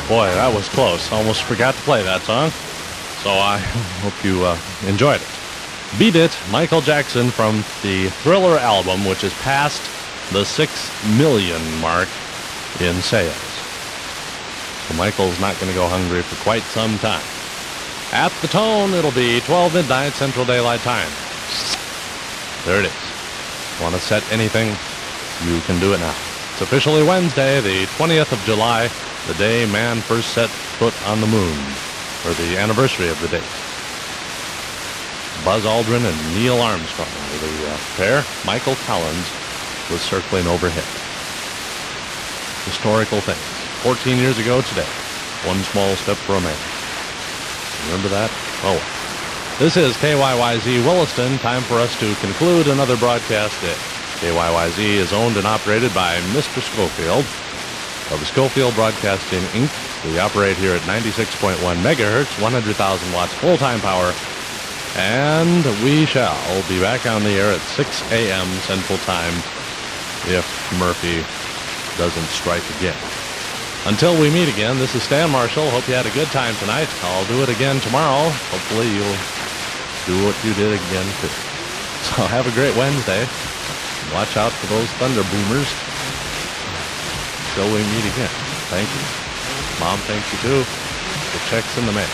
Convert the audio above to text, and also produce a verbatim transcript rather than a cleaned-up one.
Boy, that was close. Almost forgot to play that song. So I hope you uh, enjoyed it. Beat It, Michael Jackson from the Thriller album, which is past the six million mark in sales. So Michael's not going to go hungry for quite some time. At the tone, it'll be twelve midnight Central Daylight Time. There it is. Want to set anything? You can do it now. It's officially Wednesday, the twentieth of July, the day man first set foot on the moon, or the anniversary of the date. Buzz Aldrin and Neil Armstrong were the uh, pair. Michael Collins was circling overhead. Historical things. fourteen years ago today, one small step for a man. Remember that? Oh, well. This is K Y Y Z Williston. Time for us to conclude another broadcast day. K Y Y Z is owned and operated by Mister Schofield of Schofield Broadcasting, Incorporated. We operate here at ninety-six point one megahertz, one hundred thousand watts full-time power. And we shall be back on the air at six a.m. Central Time if Murphy doesn't strike again. Until we meet again, this is Stan Marshall. Hope you had a good time tonight. I'll do it again tomorrow. Hopefully you'll do what you did again too. So have a great Wednesday. Watch out for those thunder boomers. Till we meet again. Thank you. Mom thanks you too. The check's in the mail.